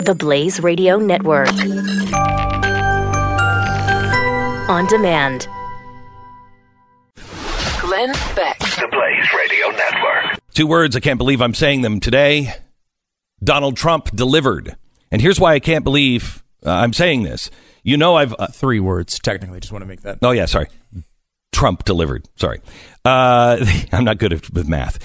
The Blaze Radio Network. On demand. Glenn Beck. The Blaze Radio Network. 2 words, I can't believe I'm saying them today. Donald Trump delivered. And here's why I can't believe I'm saying this. You know, I've 3 words, technically. Just want to make that. Oh, yeah, sorry. Trump delivered. Sorry. I'm not good with math.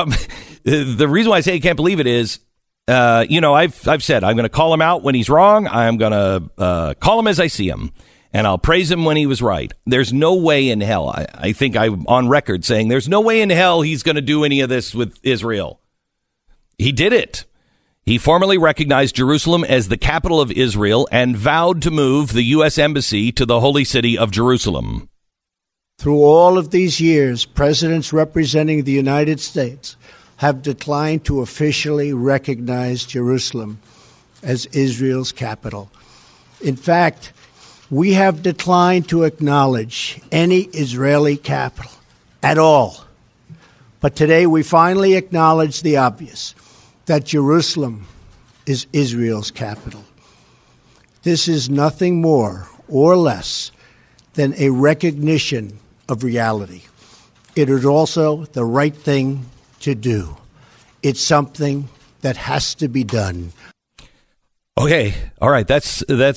The reason why I say I can't believe it is, I've said I'm going to call him out when he's wrong. I'm going to call him as I see him. And I'll praise him when he was right. There's no way in hell. I think I'm on record saying there's no way in hell he's going to do any of this with Israel. He did it. He formally recognized Jerusalem as the capital of Israel and vowed to move the U.S. Embassy to the holy city of Jerusalem. Through all of these years, presidents representing the United States have declined to officially recognize Jerusalem as Israel's capital. In fact, we have declined to acknowledge any Israeli capital at all. But today we finally acknowledge the obvious, that Jerusalem is Israel's capital. This is nothing more or less than a recognition of reality. It is also the right thing to do. It's something that has to be done. Okay, all right. It's going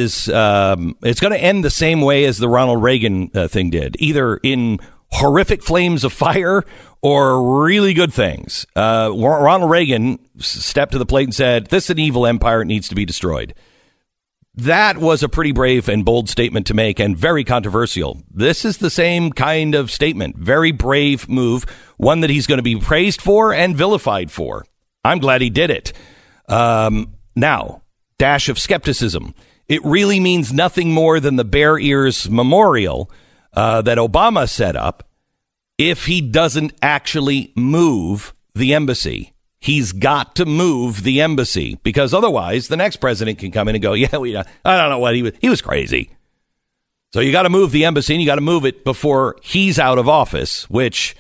to end the same way as the Ronald Reagan thing did, either in horrific flames of fire or really good things. Ronald Reagan stepped to the plate and said, "This is an evil empire; it needs to be destroyed." That was a pretty brave and bold statement to make, and very controversial. This is the same kind of statement, very brave move, one that he's going to be praised for and vilified for. I'm glad he did it. Now. Dash of skepticism. It really means nothing more than the Bear Ears Memorial that Obama set up if he doesn't actually move the embassy. He's got to move the embassy because otherwise the next president can come in and go, I don't know what he was crazy. So you got to move the embassy and you got to move it before he's out of office, which,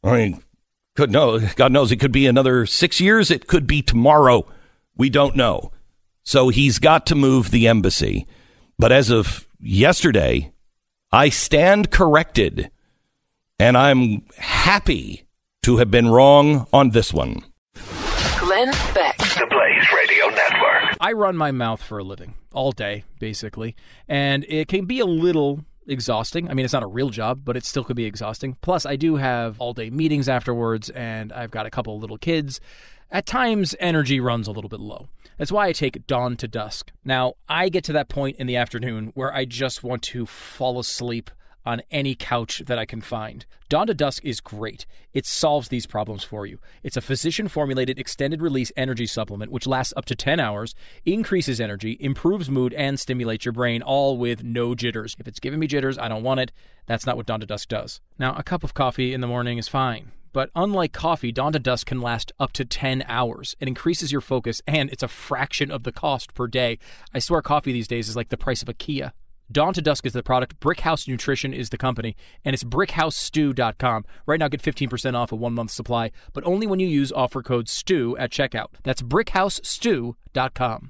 God knows it could be another 6 years. It could be tomorrow. We don't know. So he's got to move the embassy. But as of yesterday, I stand corrected. And I'm happy to have been wrong on this one. Glenn Beck. The Blaze Radio Network. I run my mouth for a living all day, basically. And it can be a little exhausting. I mean, it's not a real job, but it still could be exhausting. Plus, I do have all-day meetings afterwards, and I've got a couple of little kids. At times, energy runs a little bit low. That's why I take dawn to dusk. Now, I get to that point in the afternoon where I just want to fall asleep on any couch that I can find. Dawn to Dusk is great. It solves these problems for you. It's a physician-formulated extended-release energy supplement which lasts up to 10 hours, increases energy, improves mood, and stimulates your brain, all with no jitters. If it's giving me jitters, I don't want it. That's not what Dawn to Dusk does. Now, a cup of coffee in the morning is fine. But unlike coffee, Dawn to Dusk can last up to 10 hours. It increases your focus, and it's a fraction of the cost per day. I swear coffee these days is like the price of a Kia. Dawn to Dusk is the product. Brickhouse Nutrition is the company, and it's brickhousestew.com. Right now, get 15% off a 1-month supply, but only when you use offer code STEW at checkout. That's brickhousestew.com.